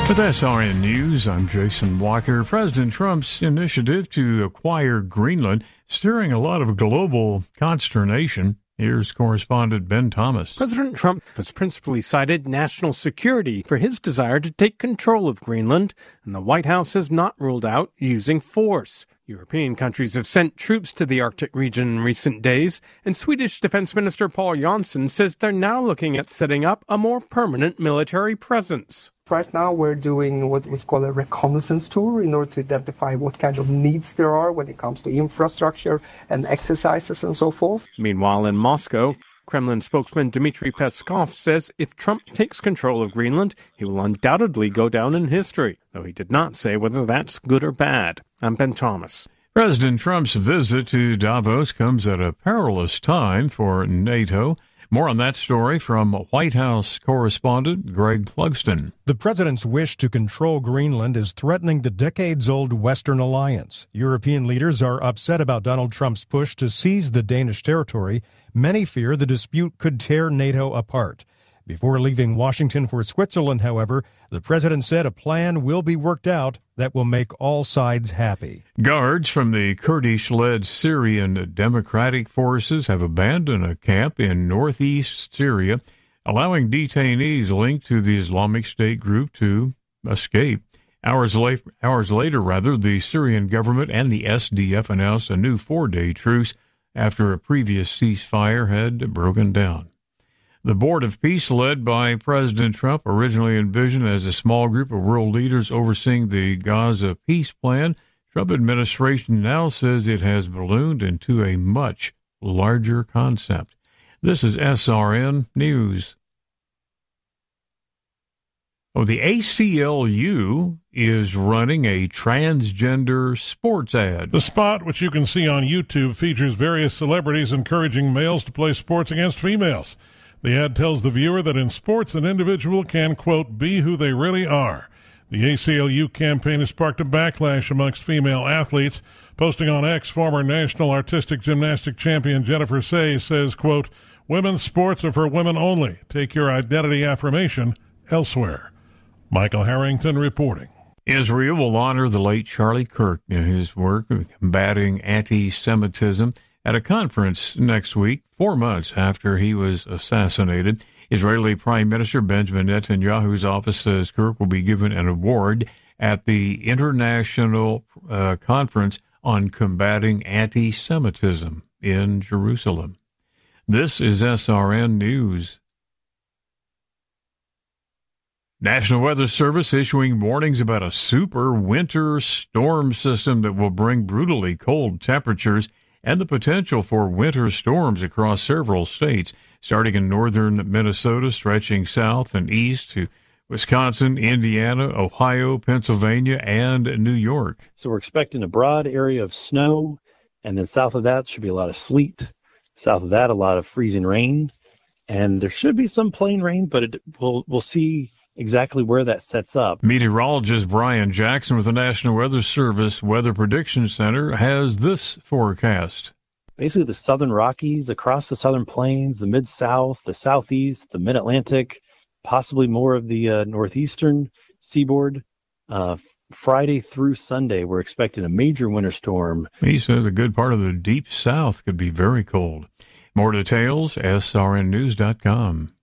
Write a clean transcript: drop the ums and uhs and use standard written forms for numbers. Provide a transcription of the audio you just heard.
With SRN News, I'm Jason Walker. President Trump's initiative to acquire Greenland stirring a lot of global consternation. Here's correspondent Ben Thomas. President Trump has principally cited national security for his desire to take control of Greenland, and the White House has not ruled out using force. European countries have sent troops to the Arctic region in recent days, and Swedish Defense Minister Paul Jansson says they're now looking at setting up a more permanent military presence. Right now we're doing what was called a reconnaissance tour in order to identify what kind of needs there are when it comes to infrastructure and exercises and so forth. Meanwhile, in Moscow, Kremlin spokesman Dmitry Peskov says if Trump takes control of Greenland, he will undoubtedly go down in history, though he did not say whether that's good or bad. I'm Ben Thomas. President Trump's visit to Davos comes at a perilous time for NATO. More on that story from White House correspondent Greg Clugston. The president's wish to control Greenland is threatening the decades-old Western alliance. European leaders are upset about Donald Trump's push to seize the Danish territory. Many fear the dispute could tear NATO apart. Before leaving Washington for Switzerland, however, the president said a plan will be worked out that will make all sides happy. Guards from the Kurdish-led Syrian Democratic Forces have abandoned a camp in northeast Syria, allowing detainees linked to the Islamic State group to escape. Hours later, the Syrian government and the SDF announced a new 4-day truce after a previous ceasefire had broken down. The Board of Peace, led by President Trump, originally envisioned as a small group of world leaders overseeing the Gaza peace plan. Trump administration now says it has ballooned into a much larger concept. This is SRN News. The ACLU is running a transgender sports ad. The spot, which you can see on YouTube, features various celebrities encouraging males to play sports against females. The ad tells the viewer that in sports, an individual can, quote, be who they really are. The ACLU campaign has sparked a backlash amongst female athletes. Posting on X, former national artistic gymnastic champion Jennifer Say says, quote, women's sports are for women only. Take your identity affirmation elsewhere. Michael Harrington reporting. Israel will honor the late Charlie Kirk in his work of combating anti-Semitism at a conference next week, 4 months after he was assassinated. Israeli Prime Minister Benjamin Netanyahu's office says Kirk will be given an award at the International Conference on Combating Anti-Semitism in Jerusalem. This is SRN News. National Weather Service issuing warnings about a super winter storm system that will bring brutally cold temperatures and the potential for winter storms across several states, starting in northern Minnesota, stretching south and east to Wisconsin, Indiana, Ohio, Pennsylvania, and New York. So we're expecting a broad area of snow, and then south of that should be a lot of sleet. South of that, a lot of freezing rain, and there should be some plain rain, but we'll see exactly where that sets up. Meteorologist Brian Jackson with the National Weather Service Weather Prediction Center has this forecast. Basically, the southern Rockies, across the southern plains, the mid-south, the southeast, the mid-Atlantic, possibly more of the northeastern seaboard. Friday through Sunday, we're expecting a major winter storm. He says a good part of the deep south could be very cold. More details, srnnews.com.